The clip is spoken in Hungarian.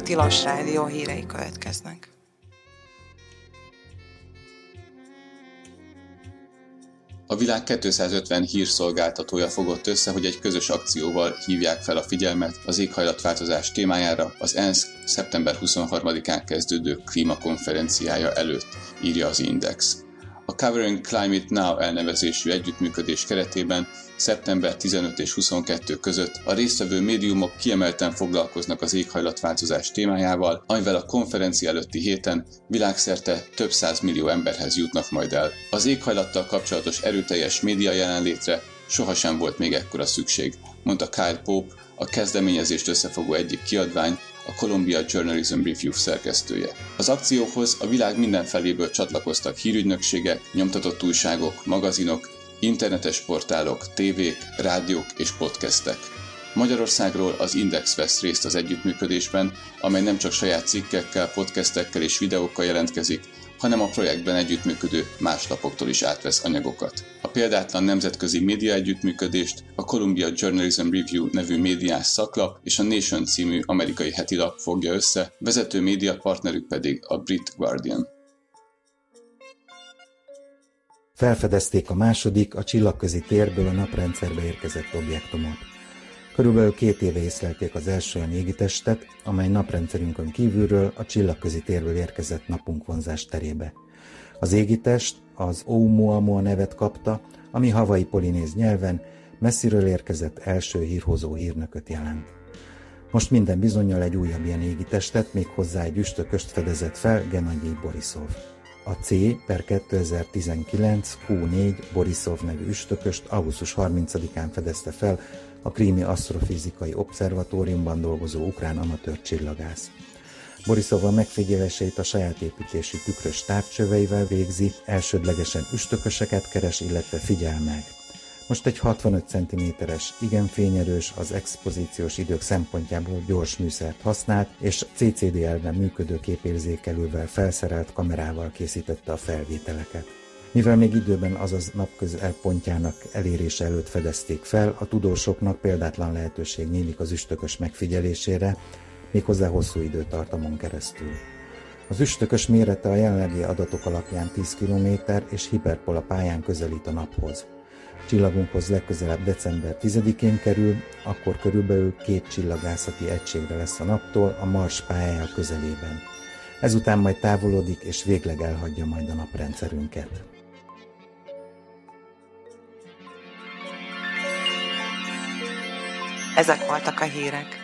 Tilos Rádió hírei következnek. A világ 250 hírszolgáltatója fogott össze, hogy egy közös akcióval hívják fel a figyelmet az éghajlatváltozás témájára az ENSZ szeptember 23-án kezdődő klímakonferenciája előtt, írja az Index. A Covering Climate Now elnevezésű együttműködés keretében szeptember 15 és 22 között a résztvevő médiumok kiemelten foglalkoznak az éghajlatváltozás témájával, amivel a konferencia előtti héten világszerte több 100 millió emberhez jutnak majd el. Az éghajlattal kapcsolatos erőteljes média jelenlétre sohasem volt még ekkora szükség, mondta Kyle Pope, a kezdeményezést összefogó egyik kiadvány, a Columbia Journalism Review szerkesztője. Az akcióhoz a világ minden feléből csatlakoztak hírügynökségek, nyomtatott újságok, magazinok, internetes portálok, tévék, rádiók és podcastek. Magyarországról az Index vesz részt az együttműködésben, amely nem csak saját cikkekkel, podcastekkel és videókkal jelentkezik, hanem a projektben együttműködő más lapoktól is átvesz anyagokat. A példátlan nemzetközi média együttműködést a Columbia Journalism Review nevű médiás szaklap és a Nation című amerikai hetilap fogja össze, vezető médiapartnerük pedig a Brit Guardian. Felfedezték a második, a csillagközi térből a naprendszerbe érkezett objektumot. Körülbelül 2 éve észlelték az első olyan égitestet, amely naprendszerünkön kívülről a csillagközi térből érkezett napunk vonzás terébe. Az égitest az Oumuamua nevet kapta, ami havai polinéz nyelven messziről érkezett első hírhozó hírnököt jelent. Most minden bizonnyal egy újabb ilyen égitestet, méghozzá egy üstököst fedezett fel Genadij Borisov. A C/2019 Q4 Borisov nevű üstököst augusztus 30-án fedezte fel a Krími Asztrofizikai Obszervatóriumban dolgozó ukrán amatőr csillagász. Borisov a megfigyeléseit a saját építésű tükrös távcsöveivel végzi, elsődlegesen üstököseket keres, illetve figyel meg. Most egy 65 cm-es, igen fényerős, az expozíciós idők szempontjából gyors műszert használt, és CCD-elven működő képérzékelővel felszerelt kamerával készítette a felvételeket. Mivel még időben, azaz napközel pontjának elérése előtt fedezték fel, a tudósoknak példátlan lehetőség nyílik az üstökös megfigyelésére, méghozzá hosszú időtartamon keresztül. Az üstökös mérete a jelenlegi adatok alapján 10 km és hiperpola pályán közelít a naphoz. Csillagunkhoz legközelebb december 10-én kerül, akkor körülbelül 2 csillagászati egységre lesz a naptól a Mars pályája közelében. Ezután majd távolodik és végleg elhagyja majd a naprendszerünket. Ezek voltak a hírek.